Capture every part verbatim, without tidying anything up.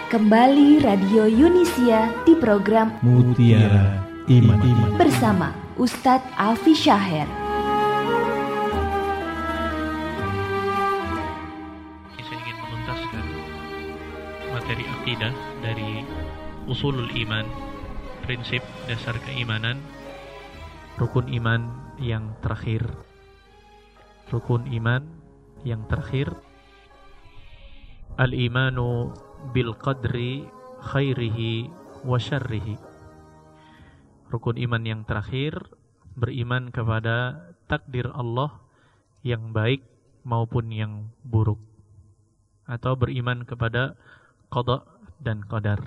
Kembali Radio Yunisia di program Mutiara Iman bersama Ustadz Alfi Syaher. Saya ingin menuntaskan materi akidah dari usulul iman, prinsip dasar keimanan, rukun iman yang terakhir. Rukun iman yang terakhir, al-imanu bil qadri khairihi wa syarrihi. Rukun iman yang terakhir, beriman kepada takdir Allah yang baik maupun yang buruk, atau beriman kepada qada dan qadar.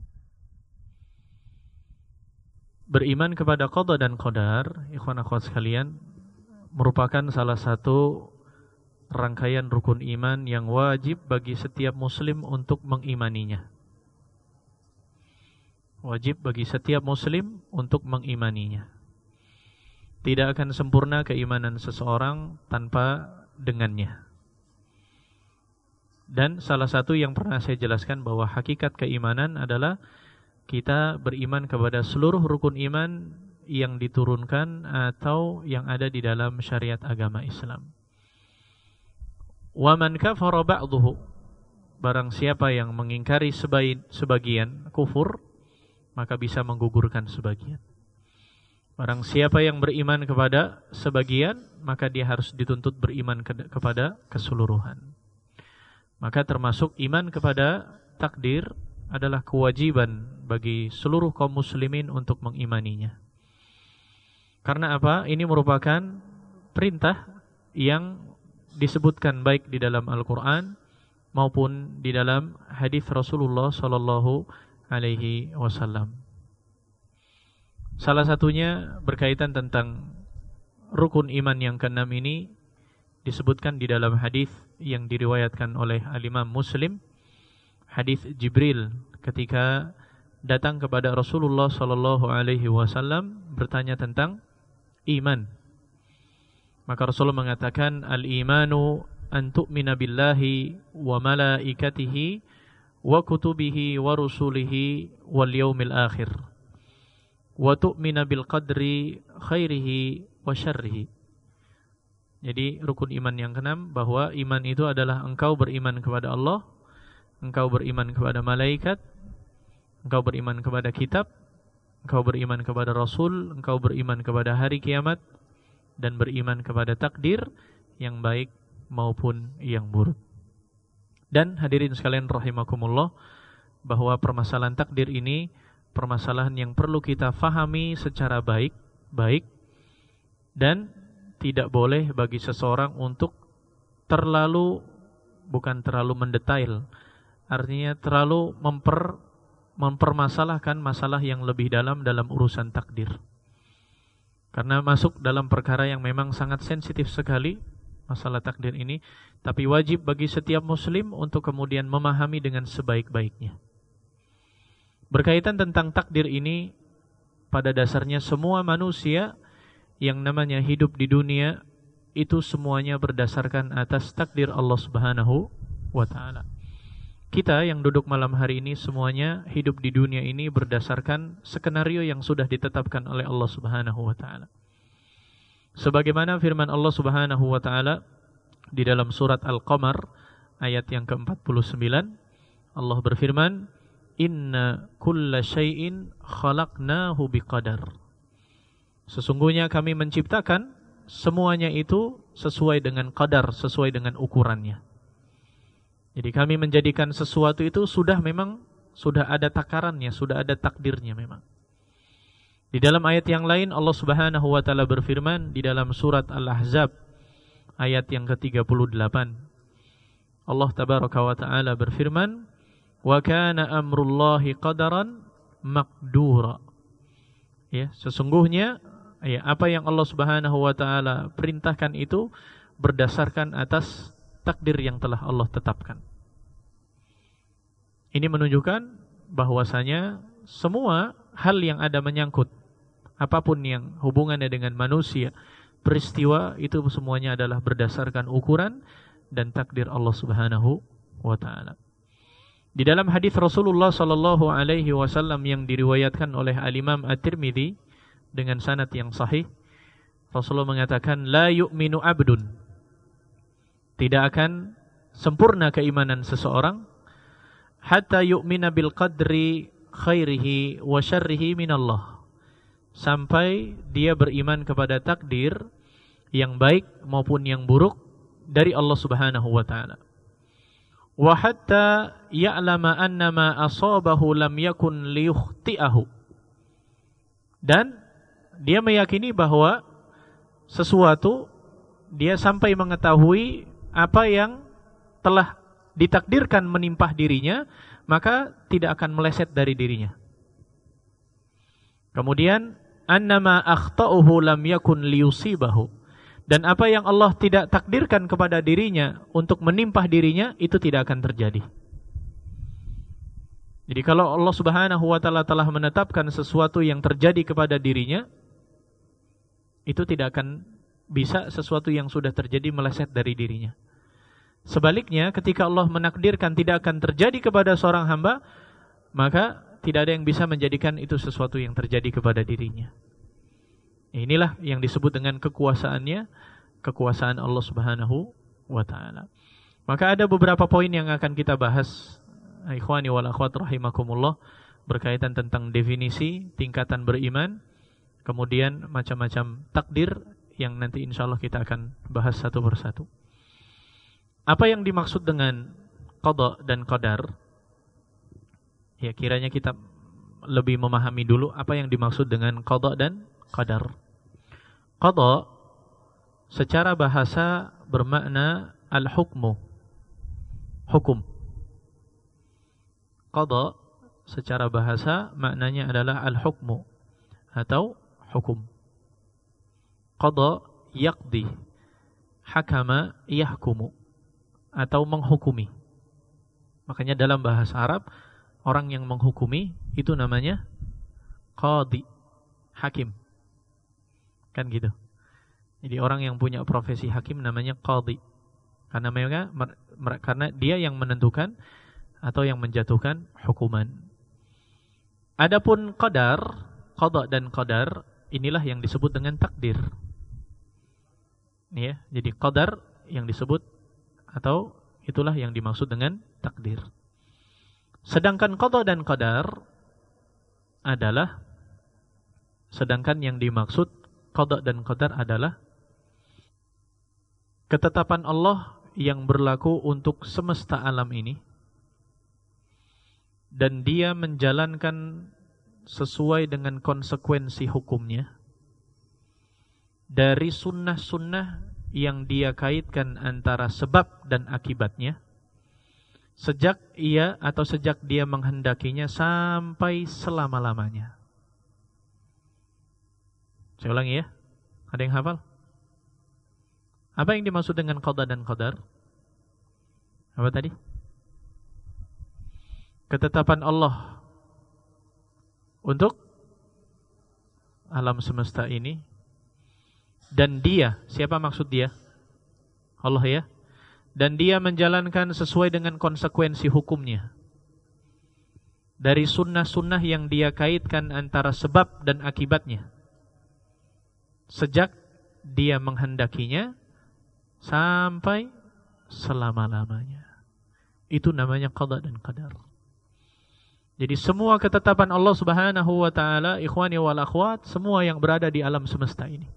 Beriman kepada qada dan qadar, ikhwan akhwat sekalian, merupakan salah satu rangkaian rukun iman yang wajib bagi setiap muslim untuk mengimaninya. Wajib bagi setiap muslim untuk mengimaninya. Tidak akan sempurna keimanan seseorang tanpa dengannya. Dan salah satu yang pernah saya jelaskan bahwa hakikat keimanan adalah kita beriman kepada seluruh rukun iman yang diturunkan atau yang ada di dalam syariat agama Islam. Wa man kafara ba'duhu, barang siapa yang mengingkari sebagian kufur, maka bisa menggugurkan sebagian. Barang siapa yang beriman kepada sebagian, maka dia harus dituntut beriman ke- kepada keseluruhan. Maka termasuk iman kepada takdir adalah kewajiban bagi seluruh kaum muslimin untuk mengimaninya. Karena apa? Ini merupakan perintah yang disebutkan baik di dalam Al-Quran maupun di dalam hadis Rasulullah Sallallahu Alaihi Wasallam. Salah satunya berkaitan tentang rukun iman yang keenam ini disebutkan di dalam hadis yang diriwayatkan oleh Al-Imam Muslim, hadis Jibril ketika datang kepada Rasulullah Sallallahu Alaihi Wasallam bertanya tentang iman. Maka Rasulullah mengatakan, al-imanu an tu'mina billahi wa malaikatihi wa kutubihi wa rusulihi wal yaumil akhir wa tu'mina bil qadri khairihi wa syarrihi. Jadi rukun iman yang keenam, bahwa iman itu adalah engkau beriman kepada Allah, engkau beriman kepada malaikat, engkau beriman kepada kitab, engkau beriman kepada Rasul, engkau beriman kepada hari kiamat, dan beriman kepada takdir yang baik maupun yang buruk. Dan hadirin sekalian rahimakumullah, bahwa permasalahan takdir ini permasalahan yang perlu kita fahami secara baik, baik dan tidak boleh bagi seseorang untuk terlalu, bukan terlalu mendetail, artinya terlalu memper, mempermasalahkan masalah yang lebih dalam dalam urusan takdir. Karena masuk dalam perkara yang memang sangat sensitif sekali, masalah takdir ini. Tapi wajib bagi setiap muslim untuk kemudian memahami dengan sebaik-baiknya. Berkaitan tentang takdir ini, pada dasarnya semua manusia yang namanya hidup di dunia, itu semuanya berdasarkan atas takdir Allah Subhanahu wa ta'ala. Kita yang duduk malam hari ini semuanya hidup di dunia ini berdasarkan skenario yang sudah ditetapkan oleh Allah Subhanahu wa ta'ala. Sebagaimana firman Allah Subhanahu wa ta'ala di dalam surat Al-Qamar ayat yang ke empat puluh sembilan, Allah berfirman, inna kulla syai'in khalaqnahu biqadar. Sesungguhnya kami menciptakan semuanya itu sesuai dengan qadar, sesuai dengan ukurannya. Jadi kami menjadikan sesuatu itu sudah memang sudah ada takarannya, sudah ada takdirnya memang. Di dalam ayat yang lain Allah Subhanahu wa taala berfirman di dalam surat Al-Ahzab ayat yang ke tiga puluh delapan. Allah tabaraka wa taala berfirman, "Wa kana amrullahi qadaran maqdura." Ya, sesungguhnya ya, apa yang Allah Subhanahu wa taala perintahkan itu berdasarkan atas takdir yang telah Allah tetapkan. Ini menunjukkan bahwasanya semua hal yang ada menyangkut apapun yang hubungannya dengan manusia, peristiwa itu semuanya adalah berdasarkan ukuran dan takdir Allah Subhanahu wa taala. Di dalam hadis Rasulullah sallallahu alaihi wasallam yang diriwayatkan oleh Al-Imam At-Tirmidzi dengan sanad yang sahih, Rasulullah mengatakan, la yu'minu abdun, tidak akan sempurna keimanan seseorang, hatta yu'mina bil qadri khairihi wa syarrihi minallah, sampai dia beriman kepada takdir yang baik maupun yang buruk dari Allah Subhanahu wa taala. Wa hatta ya'lama annama asabahu lam yakun liyukhti'ahu, dan dia meyakini bahwa sesuatu, dia sampai mengetahui apa yang telah ditakdirkan menimpa dirinya, maka tidak akan meleset dari dirinya. Kemudian annama akhta'uhu lam yakun liyusibahu, dan apa yang Allah tidak takdirkan kepada dirinya untuk menimpa dirinya, itu tidak akan terjadi. Jadi kalau Allah Subhanahu wa taala telah menetapkan sesuatu yang terjadi kepada dirinya, itu tidak akan bisa sesuatu yang sudah terjadi meleset dari dirinya. Sebaliknya, ketika Allah menakdirkan tidak akan terjadi kepada seorang hamba, maka tidak ada yang bisa menjadikan itu sesuatu yang terjadi kepada dirinya. Inilah yang disebut dengan kekuasaannya, kekuasaan Allah Subhanahu wa taala. Maka ada beberapa poin yang akan kita bahas, ikhwani wal akhwat rahimakumullah, berkaitan tentang definisi tingkatan beriman, kemudian macam-macam takdir yang nanti insyaallah kita akan bahas satu persatu. Apa yang dimaksud dengan qada dan qadar? Ya, kiranya kita lebih memahami dulu apa yang dimaksud dengan qada dan qadar. Qada secara bahasa bermakna al-hukmu, hukum. Qada secara bahasa maknanya adalah al-hukmu atau hukum. Qada yaqdi, hakama yahkumu, atau menghukumi. Makanya dalam bahasa Arab, orang yang menghukumi itu namanya qadi, hakim. Kan gitu. Jadi orang yang punya profesi hakim namanya qadi. Karena mereka karena dia yang menentukan atau yang menjatuhkan hukuman. Adapun qadar, qada dan qadar, inilah yang disebut dengan takdir. Ya, jadi qadar yang disebut atau itulah yang dimaksud dengan takdir. Sedangkan qada dan qadar adalah sedangkan yang dimaksud qada dan qadar adalah ketetapan Allah yang berlaku untuk semesta alam ini, dan dia menjalankan sesuai dengan konsekuensi hukumnya dari sunnah-sunnah yang dia kaitkan antara sebab dan akibatnya sejak ia atau sejak dia menghendakinya sampai selama-lamanya. Saya ulangi ya. Ada yang hafal? Apa yang dimaksud dengan qada dan qadar? Apa tadi? Ketetapan Allah untuk alam semesta ini, dan dia, siapa maksud dia? Allah ya. Dan dia menjalankan sesuai dengan konsekuensi hukumnya dari sunnah-sunnah yang dia kaitkan antara sebab dan akibatnya sejak dia menghendakinya sampai selama-lamanya. Itu namanya qada dan qadar. Jadi semua ketetapan Allah Subhanahu wa taala, ikhwani wal akhwat, semua yang berada di alam semesta ini,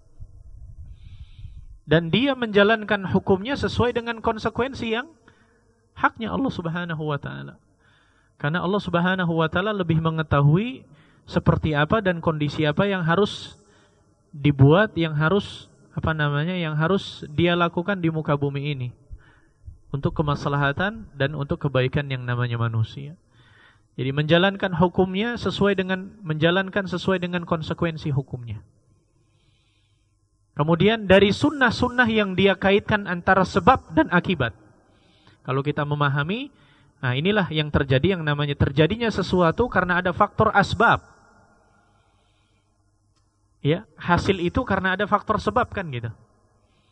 dan dia menjalankan hukumnya sesuai dengan konsekuensi yang haknya Allah Subhanahu wa taala. Karena Allah Subhanahu wa taala lebih mengetahui seperti apa dan kondisi apa yang harus dibuat, yang harus apa namanya, yang harus dia lakukan di muka bumi ini untuk kemaslahatan dan untuk kebaikan yang namanya manusia. Jadi menjalankan hukumnya sesuai dengan menjalankan sesuai dengan konsekuensi hukumnya. Kemudian dari sunnah-sunnah yang dia kaitkan antara sebab dan akibat. Kalau kita memahami, nah inilah yang terjadi, yang namanya terjadinya sesuatu karena ada faktor asbab. Ya, hasil itu karena ada faktor sebab, kan gitu.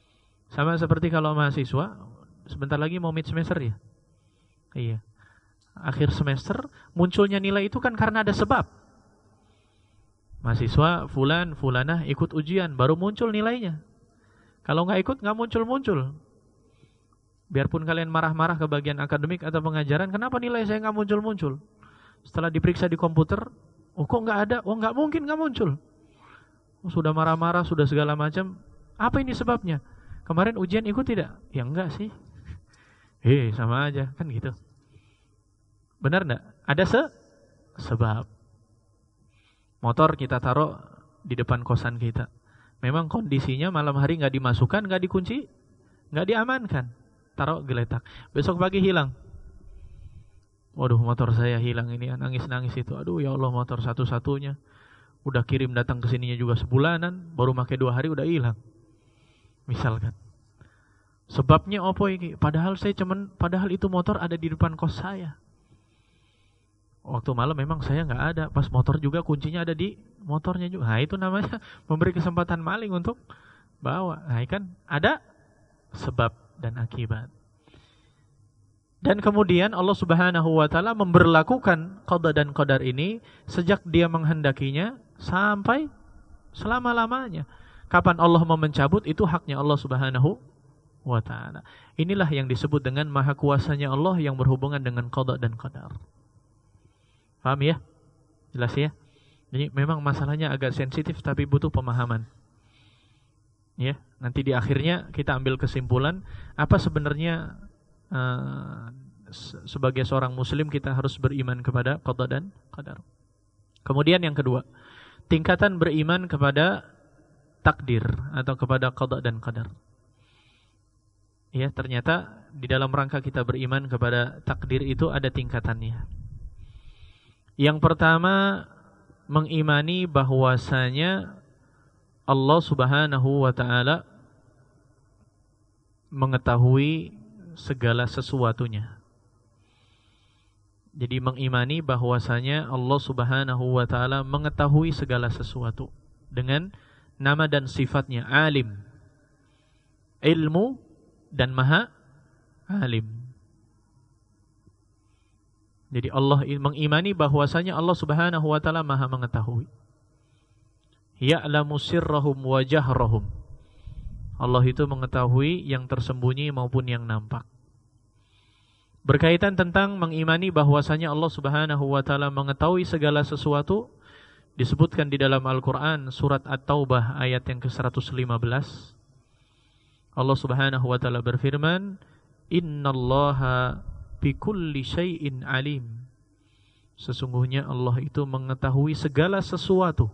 Sama seperti kalau mahasiswa sebentar lagi mau mid semester ya. Iya. akhir semester munculnya nilai itu kan karena ada sebab. Mahasiswa fulan, fulanah ikut ujian baru muncul nilainya. Kalau nggak ikut nggak muncul-muncul. Biarpun kalian marah-marah ke bagian akademik atau pengajaran, kenapa nilai saya nggak muncul-muncul? Setelah diperiksa di komputer, oh kok nggak ada? Oh nggak mungkin nggak muncul. Oh, sudah marah-marah, sudah segala macam. Apa ini sebabnya? Kemarin ujian ikut tidak? Ya enggak sih. Hei, sama aja kan gitu. Benar enggak? Ada se sebab. Motor kita taruh di depan kosan kita. Memang kondisinya malam hari nggak dimasukkan, nggak dikunci, nggak diamankan. Taruh geletak. Besok pagi hilang. Waduh, motor saya hilang ini, nangis-nangis itu. Aduh ya Allah, motor satu-satunya. Udah kirim datang ke sininya juga sebulanan, baru pakai dua hari udah hilang. Misalkan. Sebabnya apa ini? Padahal saya cuman, padahal itu motor ada di depan kos saya. Waktu malam memang saya nggak ada. Pas motor juga kuncinya ada di motornya juga. Nah itu namanya memberi kesempatan maling untuk bawa. Nah kan ada sebab dan akibat. Dan kemudian Allah Subhanahu wa taala memberlakukan qada dan qadar ini sejak Dia menghendakinya sampai selama-lamanya. Kapan Allah mau mencabut itu haknya Allah Subhanahu wa taala. Inilah yang disebut dengan maha kuasanya Allah yang berhubungan dengan qada dan qadar. Paham ya? Jelas ya? Jadi memang masalahnya agak sensitif tapi butuh pemahaman. Ya, nanti di akhirnya kita ambil kesimpulan apa sebenarnya uh, sebagai seorang muslim kita harus beriman kepada qada dan qadar. Kemudian yang kedua, tingkatan beriman kepada takdir atau kepada qada dan qadar. Ya, ternyata di dalam rangka kita beriman kepada takdir itu ada tingkatannya. Yang pertama, mengimani bahwasanya Allah Subhanahu wa taala mengetahui segala sesuatunya. Jadi mengimani bahwasanya Allah Subhanahu wa taala mengetahui segala sesuatu dengan nama dan sifatnya alim, ilmu dan maha alim. Jadi Allah mengimani bahwasanya Allah Subhanahu wa taala maha mengetahui. Ya'lamu sirrahum wa jahrahum. Allah itu mengetahui yang tersembunyi maupun yang nampak. Berkaitan tentang mengimani bahwasanya Allah Subhanahu wa taala mengetahui segala sesuatu, disebutkan di dalam Al-Qur'an surat At-Taubah ayat yang ke seratus lima belas. Allah Subhanahu wa taala berfirman, "Innallaha bikulli syai'in alim." Sesungguhnya Allah itu mengetahui segala sesuatu.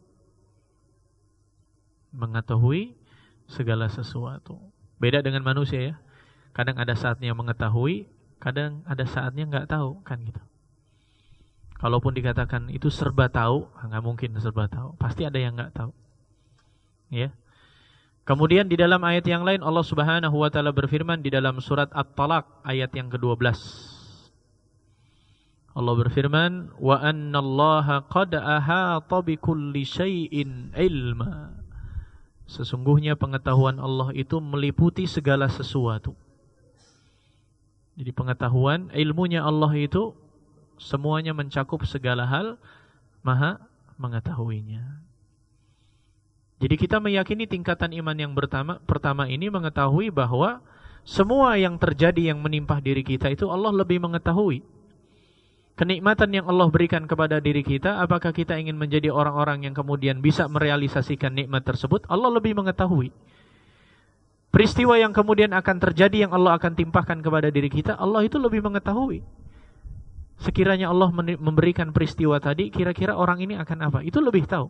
Mengetahui segala sesuatu. Beda dengan manusia ya. Kadang ada saatnya mengetahui, kadang ada saatnya nggak tahu, kan gitu. Kalaupun dikatakan itu serba tahu, nggak mungkin serba tahu. Pasti ada yang nggak tahu. Ya. Kemudian di dalam ayat yang lain Allah Subhanahu wa taala berfirman di dalam surat At-Talaq ayat yang kedua belas. Allah berfirman, "Wa annallaha qad ahata bikulli syai'in ilma." Sesungguhnya pengetahuan Allah itu meliputi segala sesuatu. Jadi pengetahuan, ilmunya Allah itu semuanya mencakup segala hal, maha mengetahuinya. Jadi kita meyakini tingkatan iman yang pertama, pertama ini mengetahui bahwa semua yang terjadi yang menimpa diri kita itu Allah lebih mengetahui. Kenikmatan yang Allah berikan kepada diri kita, apakah kita ingin menjadi orang-orang yang kemudian bisa merealisasikan nikmat tersebut, Allah lebih mengetahui. Peristiwa yang kemudian akan terjadi yang Allah akan timpahkan kepada diri kita, Allah itu lebih mengetahui. Sekiranya Allah memberikan peristiwa tadi, kira-kira orang ini akan apa? Itu lebih tahu.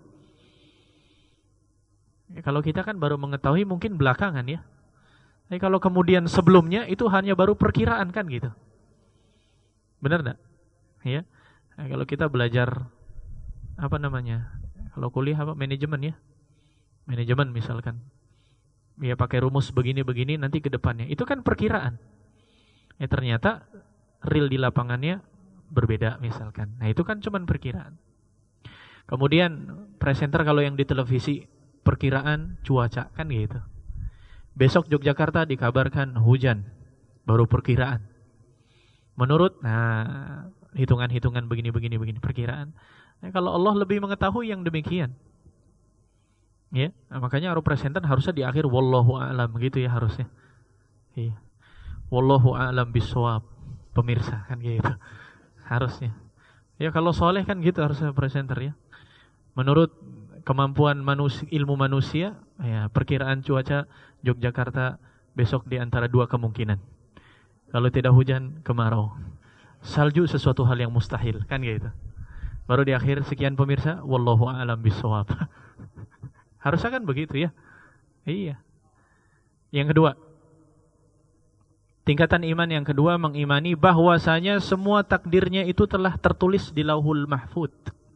Ya, kalau kita kan baru mengetahui mungkin belakangan ya. Tapi kalau kemudian sebelumnya itu hanya baru perkiraan kan gitu. Benar enggak? Ya. Nah, kalau kita belajar apa namanya? Kalau kuliah apa? Manajemen ya. Manajemen misalkan. Ya pakai rumus begini-begini nanti ke depannya. Itu kan perkiraan. Ya ternyata real di lapangannya berbeda misalkan. Nah, itu kan cuman perkiraan. Kemudian presenter kalau yang di televisi perkiraan cuaca kan gitu. Besok Yogyakarta dikabarkan hujan, baru perkiraan. menurut nah hitungan-hitungan begini-begini begini perkiraan. Nah, kalau Allah lebih mengetahui yang demikian. Ya, nah, makanya representan harusnya di akhir wallahu a'lam gitu ya harusnya. Iya. Wallahu a'lam bissawab. Pemirsa kan gitu. Harusnya. Ya kalau soleh kan gitu harusnya presenter ya. Menurut kemampuan manusia, ilmu manusia, ya perkiraan cuaca Yogyakarta besok di antara dua kemungkinan. Kalau tidak hujan, kemarau. Salju sesuatu hal yang mustahil, kan gitu. Baru di akhir sekian pemirsa, wallahu a'lam bissawab. Harusnya kan begitu ya. Iya. Yang kedua, tingkatan iman yang kedua mengimani bahwasanya semua takdirnya itu telah tertulis di Lauhul Mahfuz.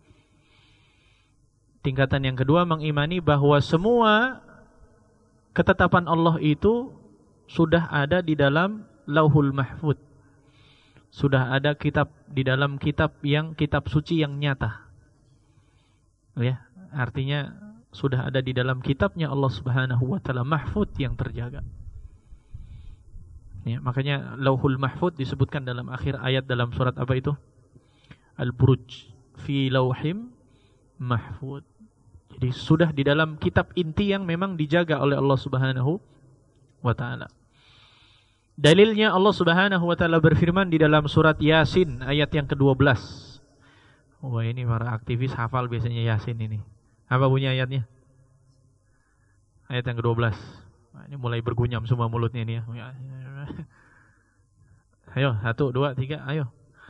Tingkatan yang kedua mengimani bahwa semua ketetapan Allah itu sudah ada di dalam Lauhul Mahfuz. Sudah ada kitab di dalam kitab yang kitab suci yang nyata. Ya, artinya sudah ada di dalam kitabnya Allah Subhanahu wa taala mahfuz yang terjaga. Ya, makanya Lauhul Mahfuz disebutkan dalam akhir ayat dalam surat apa itu? Al-Buruj fi lauhim mahfuz. Jadi sudah di dalam kitab inti yang memang dijaga oleh Allah Subhanahu wa taala. Dalilnya Allah Subhanahu wa taala berfirman di dalam surat Yasin ayat yang kedua belas. Wah, ini para aktivis hafal biasanya Yasin ini. Apa bunyi ayatnya? Ayat yang kedua belas. Nah, ini mulai bergunyam semua mulutnya ini ya. Ayo, satu, dua, tiga, ayo.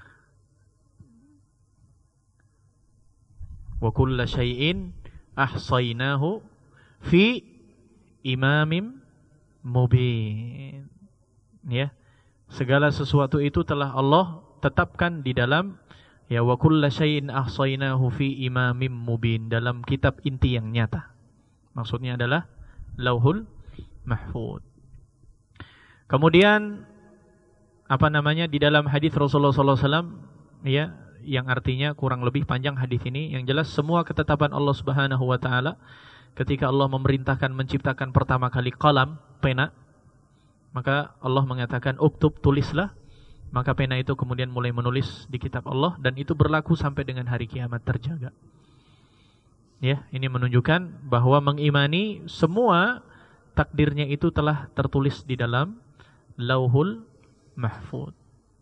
Wa kulla syai'in ahsaynahu fi imamim mubin. Ya. Segala sesuatu itu telah Allah tetapkan di dalam ya wa kulla syai'in ahsaynahu fi imamim mubin, dalam kitab inti yang nyata. Maksudnya adalah Lauhul Mahfuz. Kemudian apa namanya di dalam hadis Rasulullah sallallahu alaihi wasallam ya yang artinya kurang lebih panjang hadis ini, yang jelas semua ketetapan Allah Subhanahu wa taala ketika Allah memerintahkan menciptakan pertama kali qalam, pena, maka Allah mengatakan uktub, tulislah. Maka pena itu kemudian mulai menulis di kitab Allah dan itu berlaku sampai dengan hari kiamat terjaga. Ya, ini menunjukkan bahwa mengimani semua takdirnya itu telah tertulis di dalam Lauhul Mahfuz.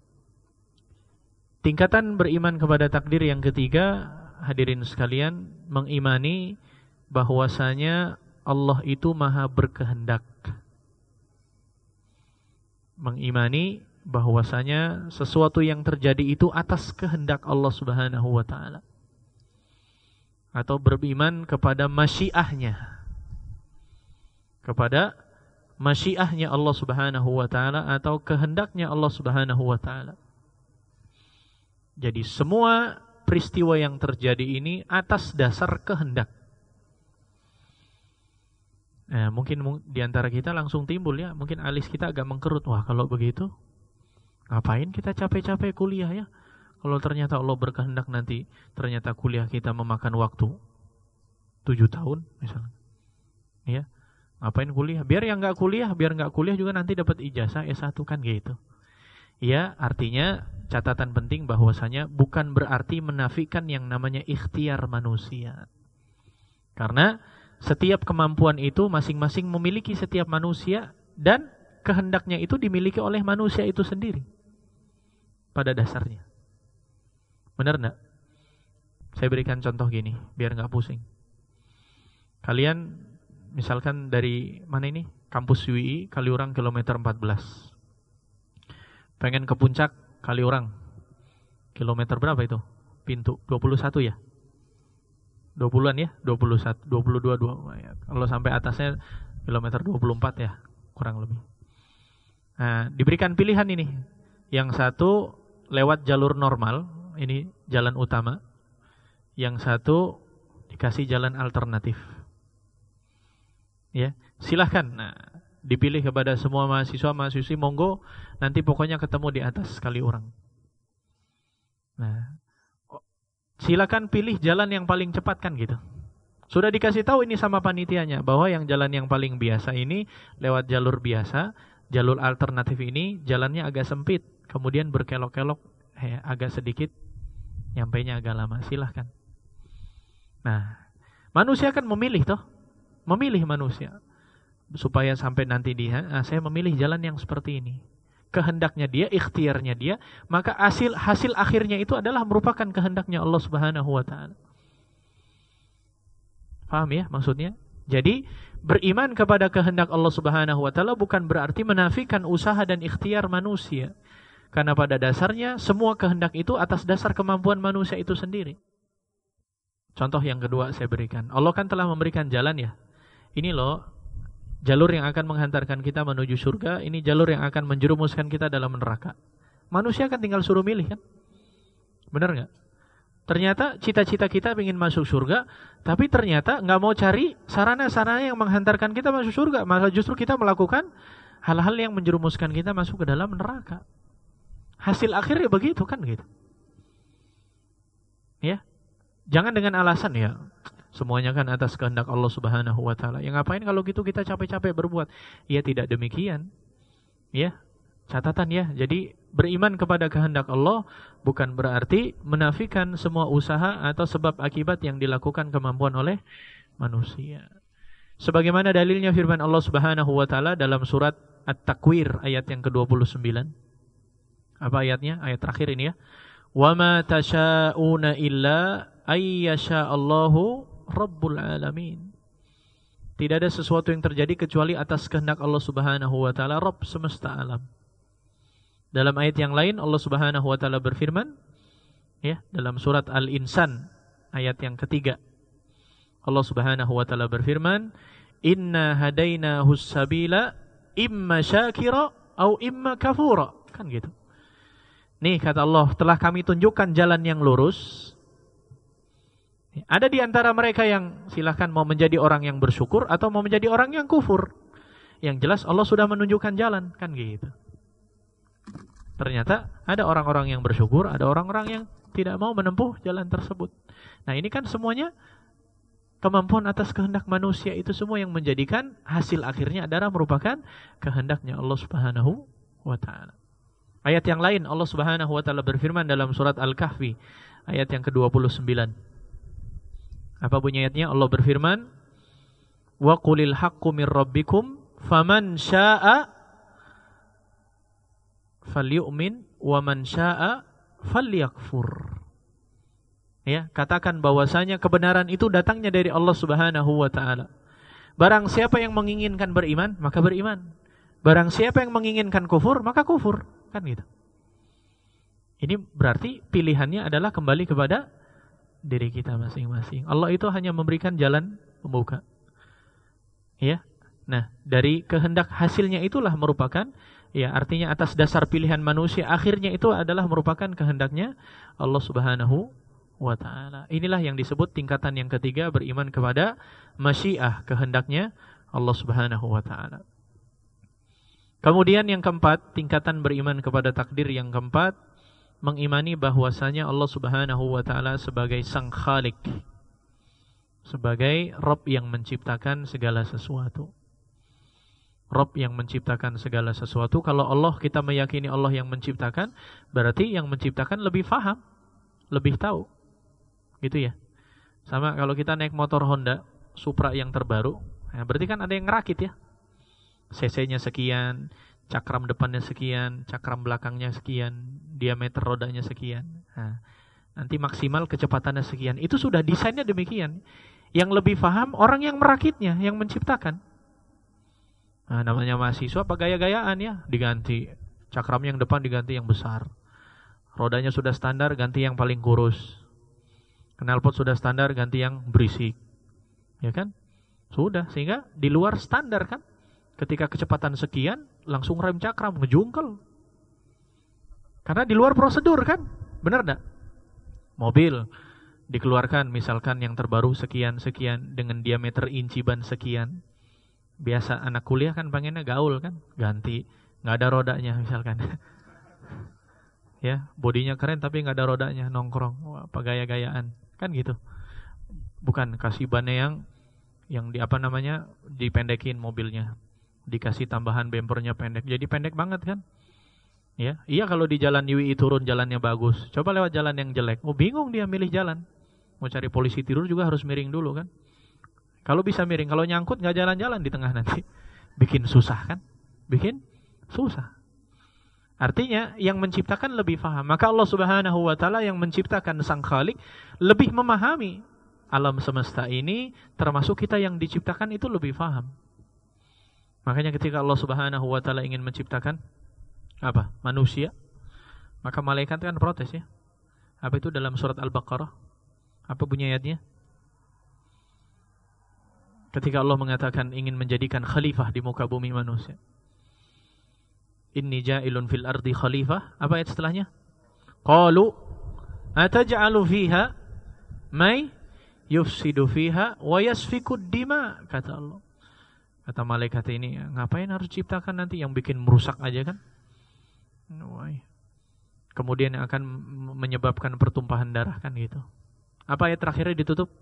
Tingkatan beriman kepada takdir yang ketiga, hadirin sekalian, mengimani bahwasanya Allah itu Maha berkehendak. Mengimani bahwasanya sesuatu yang terjadi itu atas kehendak Allah Subhanahu wa taala. Atau beriman kepada masyiahnya. Kepada masyiahnya Allah Subhanahu wa taala atau kehendaknya Allah Subhanahu wa taala. Jadi semua peristiwa yang terjadi ini atas dasar kehendak. Nah, mungkin di antara kita langsung timbul ya, mungkin alis kita agak mengkerut. Wah, kalau begitu ngapain kita capek-capek kuliah ya? Kalau ternyata Allah berkehendak nanti ternyata kuliah kita memakan waktu tujuh tahun misalnya. Ya. Ngapain kuliah? Biar yang enggak kuliah, biar enggak kuliah juga nanti dapat ijazah S satu kan gitu. Ya, artinya catatan penting bahwasanya bukan berarti menafikan yang namanya ikhtiar manusia. Karena setiap kemampuan itu masing-masing memiliki setiap manusia dan kehendaknya itu dimiliki oleh manusia itu sendiri. Pada dasarnya. Benar enggak? Saya berikan contoh gini, biar enggak pusing. Kalian misalkan dari mana ini? Kampus U I, Kaliurang kilometer empat belas. Pengen ke puncak Kaliurang. Kilometer berapa itu? Pintu dua puluh satu ya? dua puluhan ya? dua puluh satu, dua puluh dua, dua puluh. Kalau sampai atasnya kilometer dua puluh empat ya, kurang lebih. Nah, diberikan pilihan ini. Yang satu lewat jalur normal, ini jalan utama. Yang satu dikasih jalan alternatif. Ya, silahkan. Nah, dipilih kepada semua mahasiswa, mahasiswi, monggo nanti pokoknya ketemu di atas Kaliurang. Nah, silakan pilih jalan yang paling cepat kan gitu. Sudah dikasih tahu ini sama panitianya bahwa yang jalan yang paling biasa ini lewat jalur biasa, jalur alternatif ini jalannya agak sempit, kemudian berkelok-kelok, eh, agak sedikit, nyampainya agak lama, silahkan. Nah, manusia kan memilih toh, memilih manusia supaya sampai nanti dia, ah, saya memilih jalan yang seperti ini. Kehendaknya dia, ikhtiarnya dia, maka hasil hasil akhirnya itu adalah merupakan kehendaknya Allah Subhanahu wa taala. Paham ya maksudnya? Jadi beriman kepada kehendak Allah Subhanahu wa taala bukan berarti menafikan usaha dan ikhtiar manusia. Karena pada dasarnya semua kehendak itu atas dasar kemampuan manusia itu sendiri. Contoh yang kedua saya berikan. Allah kan telah memberikan jalan ya. Ini loh jalur yang akan menghantarkan kita menuju surga, ini jalur yang akan menjerumuskan kita dalam neraka. Manusia kan tinggal suruh milih kan? Benar nggak? Ternyata cita-cita kita ingin masuk surga, tapi ternyata nggak mau cari sarana-sarana yang menghantarkan kita masuk surga, malah justru kita melakukan hal-hal yang menjerumuskan kita masuk ke dalam neraka. Hasil akhirnya begitu kan gitu. Ya, jangan dengan alasan ya. Semuanya kan atas kehendak Allah Subhanahu wa taala. Ya ngapain kalau gitu kita capek-capek berbuat? Ya tidak demikian. Ya, catatan ya. Jadi beriman kepada kehendak Allah bukan berarti menafikan semua usaha atau sebab akibat yang dilakukan kemampuan oleh manusia. Sebagaimana dalilnya firman Allah Subhanahu wa taala dalam surat At-Takwir ayat yang ke dua puluh sembilan. Apa ayatnya? Ayat terakhir ini ya. Wa ma tasyauna illa ayyasha'allahu Rabbul Alamin. Tidak ada sesuatu yang terjadi kecuali atas kehendak Allah Subhanahu wa taala, Rabb semesta alam. Dalam ayat yang lain Allah Subhanahu wa taala berfirman ya, dalam surat Al-Insan ayat yang ketiga. Allah Subhanahu wa taala berfirman, "Inna hadainahus sabila imma syakira au imma kafura." Kan gitu. Nih kata Allah, telah kami tunjukkan jalan yang lurus. Ada di antara mereka yang silahkan mau menjadi orang yang bersyukur atau mau menjadi orang yang kufur. Yang jelas Allah sudah menunjukkan jalan, kan gitu. Ternyata ada orang-orang yang bersyukur, ada orang-orang yang tidak mau menempuh jalan tersebut. Nah ini kan semuanya kemampuan atas kehendak manusia itu semua yang menjadikan hasil akhirnya adalah merupakan kehendaknya Allah Subhanahu wa taala. Ayat yang lain Allah Subhanahu wa taala berfirman dalam surat Al-Kahfi ayat yang ke dua puluh sembilan. Apa bunyi ayatnya? Allah berfirman, "Wa qulil haqqu mir rabbikum faman syaa'a falyu'min wa man syaa'a falyakfur." Ya, katakan bahwasanya kebenaran itu datangnya dari Allah Subhanahu wa taala. Barang siapa yang menginginkan beriman, maka beriman. Barang siapa yang menginginkan kufur, maka kufur. Kan gitu. Ini berarti pilihannya adalah kembali kepada diri kita masing-masing. Allah itu hanya memberikan jalan pembuka. Ya. Nah, dari kehendak hasilnya itulah merupakan, ya artinya atas dasar pilihan manusia, akhirnya itu adalah merupakan kehendaknya Allah Subhanahu wa taala. Inilah yang disebut tingkatan yang ketiga, beriman kepada masyiah, kehendaknya Allah Subhanahu wa taala. Kemudian yang keempat, tingkatan beriman kepada takdir yang keempat, mengimani bahwasanya Allah Subhanahu wa taala sebagai Sang Khalik, sebagai Rabb yang menciptakan segala sesuatu. Rabb yang menciptakan segala sesuatu. Kalau Allah, kita meyakini Allah yang menciptakan, berarti yang menciptakan lebih faham, lebih tahu. Gitu ya. Sama kalau kita naik motor Honda Supra yang terbaru, nah berarti kan ada yang ngerakit ya. cc-nya sekian, cakram depannya sekian, cakram belakangnya sekian, diameter rodanya sekian. Nah, nanti maksimal kecepatannya sekian. Itu sudah desainnya demikian. Yang lebih paham orang yang merakitnya, yang menciptakan. Nah, namanya mahasiswa apa gaya-gayaan ya, diganti cakram yang depan diganti yang besar. Rodanya sudah standar, ganti yang paling kurus. Knalpot sudah standar, ganti yang berisik. Ya kan? Sudah, sehingga di luar standar kan. Ketika kecepatan sekian, langsung rem cakram, ngejungkel. Karena di luar prosedur kan? Benar enggak? Mobil dikeluarkan misalkan yang terbaru sekian-sekian dengan diameter inci ban sekian. Biasa anak kuliah kan pengennya gaul kan? Ganti, nggak ada rodanya misalkan. Ya, bodinya keren tapi nggak ada rodanya, nongkrong. Wah, apa gaya-gayaan. Kan gitu. Bukan kasih bannya yang yang di apa namanya? Dipendekin mobilnya. dikasih tambahan bempernya pendek, jadi pendek banget kan? Ya, iya kalau di jalan U I turun jalannya bagus, coba lewat jalan yang jelek, oh bingung dia milih jalan. Mau cari polisi tidur juga harus miring dulu kan? Kalau bisa miring, kalau nyangkut nggak jalan-jalan di tengah nanti, bikin susah kan? Bikin susah. Artinya yang menciptakan lebih paham. Maka Allah Subhanahu wa taala yang menciptakan Sang Khalik lebih memahami alam semesta ini, termasuk kita yang diciptakan itu lebih paham. Makanya ketika Allah Subhanahu wa taala ingin menciptakan apa? Manusia, maka malaikat kan protes ya. Apa itu dalam surat Al-Baqarah? Apa bunyi ayatnya? Ketika Allah mengatakan ingin menjadikan khalifah di muka bumi manusia. Inni ja'ilun fil ardi khalifah. Apa ayat setelahnya? Qalu ataj'alu fiha may yufsidu fiha wa yasfiku dima, kata Allah. Kata malaikat ini, ngapain harus ciptakan nanti yang bikin merusak aja kan? Kemudian yang akan menyebabkan pertumpahan darah kan gitu. Apa ayat terakhirnya ditutup?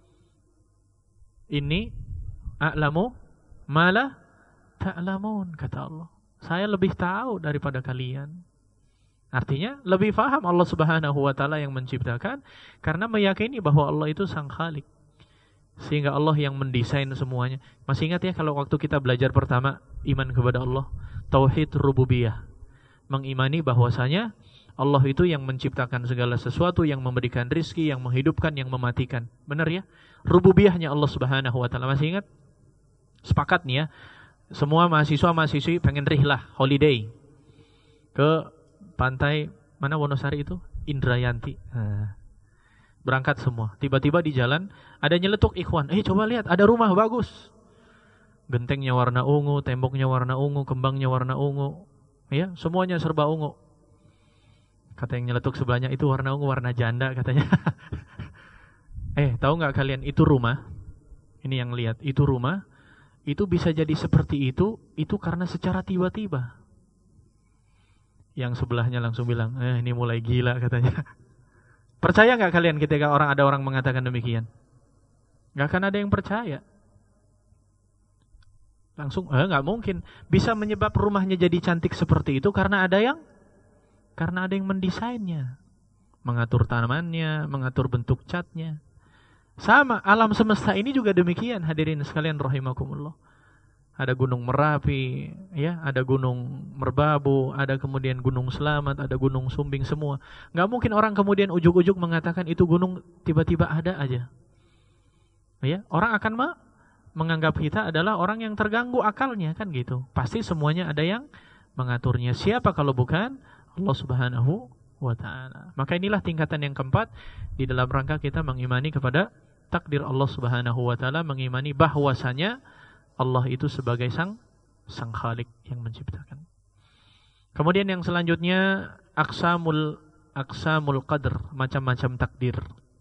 Inni a'lamu ma la ta'lamun, kata Allah. Saya lebih tahu daripada kalian. Artinya lebih paham Allah Subhanahu wa taala yang menciptakan, karena meyakini bahwa Allah itu Sang Khalik. Sehingga Allah yang mendesain semuanya. Masih ingat ya kalau waktu kita belajar pertama iman kepada Allah, tauhid rububiyah. Mengimani bahwasanya Allah itu yang menciptakan segala sesuatu, yang memberikan rizki, yang menghidupkan, yang mematikan. Benar ya? Rububiyahnya Allah Subhanahu wa taala. Masih ingat? Sepakat nih ya. Semua mahasiswa-mahasiswi pengen rihlah, holiday ke pantai mana Wonosari itu? Indrayanti. Nah, berangkat semua. Tiba-tiba di jalan ada nyeletuk ikhwan. Eh coba lihat, ada rumah bagus. Gentengnya warna ungu, temboknya warna ungu, kembangnya warna ungu. Ya, semuanya serba ungu. Kata yang nyeletuk sebelahnya, itu warna ungu, warna janda katanya. eh, tahu nggak kalian itu rumah? Ini yang lihat, itu rumah. Itu bisa jadi seperti itu, itu karena secara tiba-tiba. Yang sebelahnya langsung bilang, eh ini mulai gila katanya. Percaya nggak kalian ketika orang ada orang mengatakan demikian? Nggak akan ada yang percaya. Langsung, eh nggak mungkin. Bisa menyebab rumahnya jadi cantik seperti itu karena ada yang, karena ada yang mendesainnya, mengatur tanamannya, mengatur bentuk catnya. Sama, alam semesta ini juga demikian, hadirin sekalian rahimakumullah. Ada gunung Merapi, ya, ada gunung Merbabu, ada kemudian gunung Selamat, ada gunung Sumbing, semua. Nggak mungkin orang kemudian ujuk-ujuk mengatakan itu gunung tiba-tiba ada aja. Ya, orang akan ma- menganggap kita adalah orang yang terganggu akalnya kan gitu. Pasti semuanya ada yang mengaturnya. Siapa kalau bukan Allah Subhanahu wa ta'ala. Maka inilah tingkatan yang keempat di dalam rangka kita mengimani kepada takdir Allah Subhanahu wa ta'ala, mengimani bahwasanya Allah itu sebagai sang sang Khalik yang menciptakan. Kemudian yang selanjutnya aqsamul aqsamul qadr, macam-macam takdir.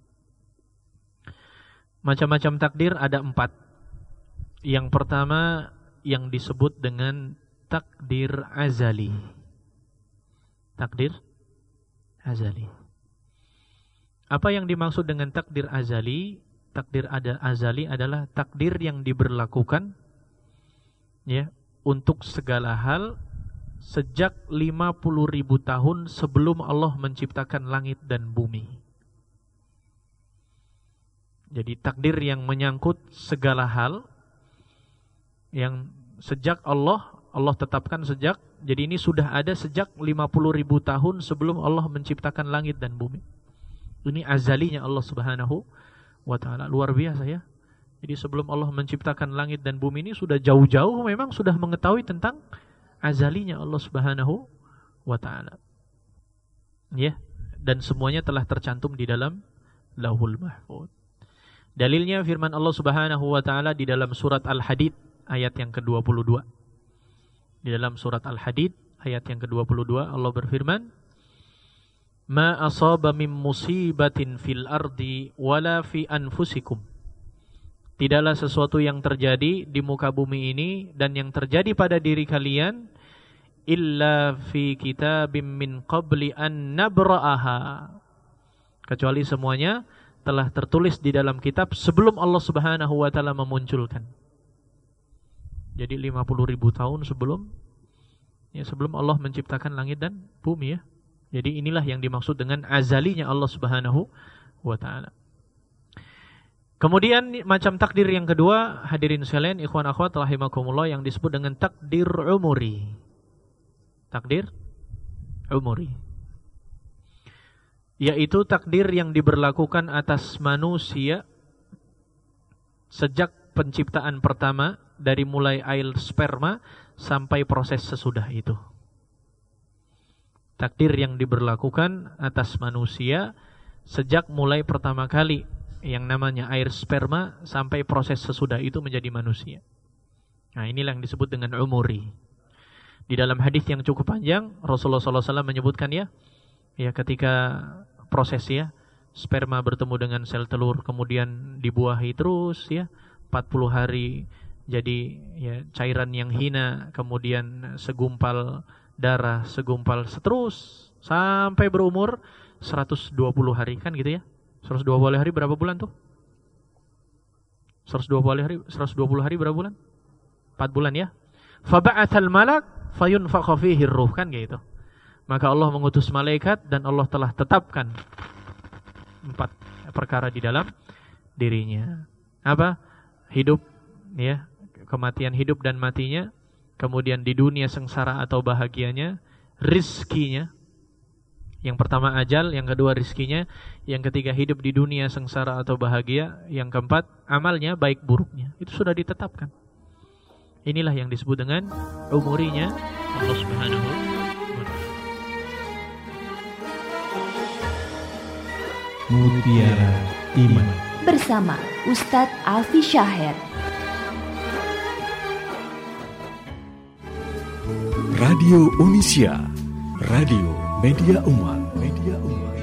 Macam-macam takdir ada empat. Yang pertama yang disebut dengan takdir azali. Takdir azali. Apa yang dimaksud dengan takdir azali? Takdir ada azali adalah takdir yang diberlakukan ya untuk segala hal sejak lima puluh ribu tahun sebelum Allah menciptakan langit dan bumi. Jadi takdir yang menyangkut segala hal yang sejak Allah Allah tetapkan sejak, jadi ini sudah ada sejak lima puluh ribu tahun sebelum Allah menciptakan langit dan bumi. Ini azalinya Allah Subhanahu wa ta'ala, luar biasa ya. Jadi sebelum Allah menciptakan langit dan bumi ini sudah jauh-jauh memang sudah mengetahui tentang azalinya Allah Subhanahu wa ta'ala. Ya, dan semuanya telah tercantum di dalam Lauhul Mahfuz. Dalilnya firman Allah Subhanahu wa ta'ala di dalam surat Al-Hadid ayat yang ke dua puluh dua. Di dalam surat Al-Hadid ayat yang ke dua puluh dua Allah berfirman, "Ma asaba min musibatin fil ardi wala fi anfusikum." Tidaklah sesuatu yang terjadi di muka bumi ini dan yang terjadi pada diri kalian illa fi kitabim min qabli an nabra'aha, kecuali semuanya telah tertulis di dalam kitab sebelum Allah Subhanahu wa ta'ala memunculkan. Jadi lima puluh ribu tahun sebelum ya sebelum Allah menciptakan langit dan bumi ya. Jadi inilah yang dimaksud dengan azalinya Allah Subhanahu wa taala. Kemudian macam takdir yang kedua, hadirin sekalian, ikhwan akhwat rahimakumullah, yang disebut dengan takdir umuri. Takdir umuri. Yaitu takdir yang diberlakukan atas manusia sejak penciptaan pertama, dari mulai air sperma sampai proses sesudah itu. Takdir yang diberlakukan atas manusia sejak mulai pertama kali yang namanya air sperma sampai proses sesudah itu menjadi manusia. Nah, inilah yang disebut dengan umuri. Di dalam hadis yang cukup panjang, Rasulullah shallallahu alaihi wasallam menyebutkan ya, ya ketika proses ya, sperma bertemu dengan sel telur, kemudian dibuahi terus ya, empat puluh hari jadi ya cairan yang hina, kemudian segumpal darah, segumpal seterus sampai berumur seratus dua puluh hari kan gitu ya. seratus dua puluh hari berapa bulan tuh? seratus dua puluh hari seratus dua puluh hari berapa bulan? empat bulan ya. Fa ba'atsal malak fayunfakha fihi ruh kan gitu. Maka Allah mengutus malaikat dan Allah telah tetapkan empat perkara di dalam dirinya. Apa? Hidup ya, kematian, hidup dan matinya, kemudian di dunia sengsara atau bahagianya, rizkinya. Yang pertama ajal, yang kedua rizkinya, yang ketiga hidup di dunia sengsara atau bahagia, yang keempat amalnya baik buruknya. Itu sudah ditetapkan. Inilah yang disebut dengan umurinya Allah Subhanahu wa taala. Mutiara Iman bersama Ustadz Alfi Syaher. Radio Unisya, radio media umat, media umat.